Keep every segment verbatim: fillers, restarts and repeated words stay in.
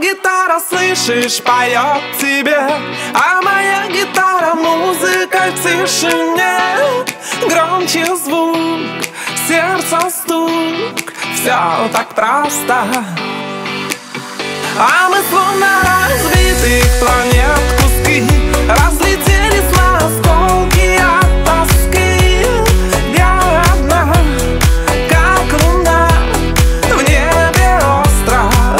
гитара, слышишь, поет тебе, а моя гитара музыка в тишине. Громче звук, сердце стук, все так просто. А мы словно разбитых планет куски разлетелись на осколки от тоски. Я одна, как луна, в небе остров.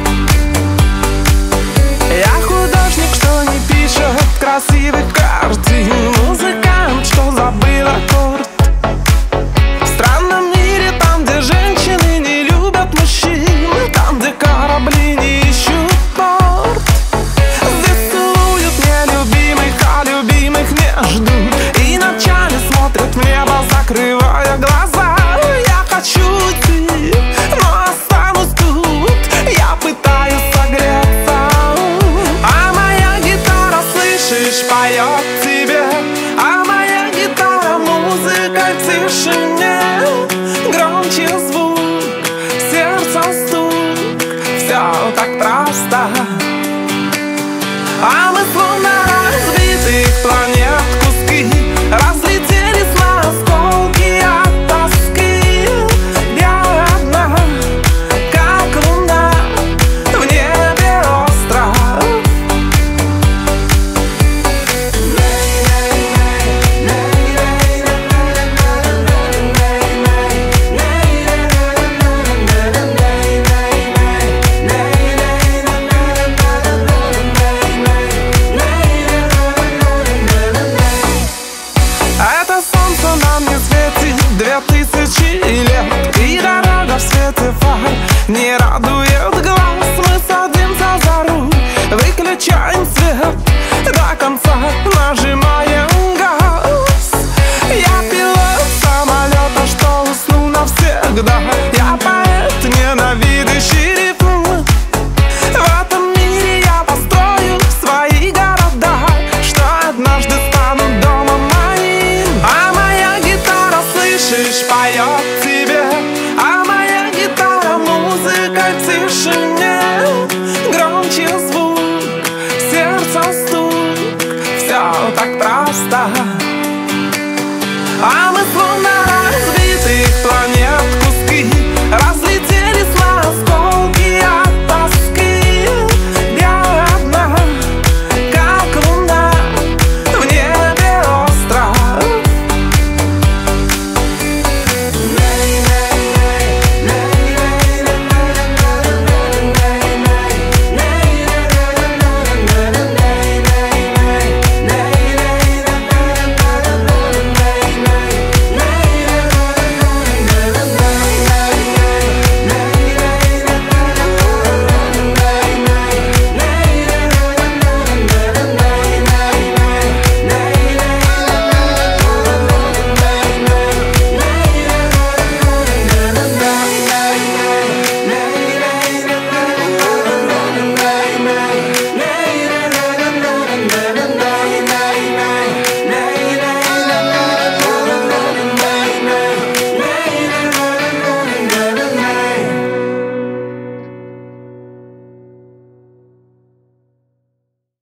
Я художник, что не пишет красивых картин, музыкант, что забыл аккорд. В странном мире, там, где женщины не любят мужчин, там, где корабли не ищут порт. Здесь целуют нелюбимых, а любимых не ждут, и ночами смотрят в небо, закрывая глаза. Я хочу уйти, но останусь тут, я пытаюсь согреться. А моя гитара, слышишь, поет тебе, а моя гитара музыка в тишине. Громче звук, сердце стук, все так просто. А мы словно разбитых планет куски разлетелись на осколки от тоски. Я одна, как луна, в небе остров. Это солнце нам не светит две тысячи лет, и дорога в свете фар не радует глаз. Мы садимся за руль, выключаем свет, до конца нажимаем газ. Я пилот самолета, что уснул навсегда. Я поэт, ненавидящий ритм. В этом мире я построю свои города, что однажды станут домом моим. А моя гитара, слышишь, поет тебе, а моя гитара музыка в тишине.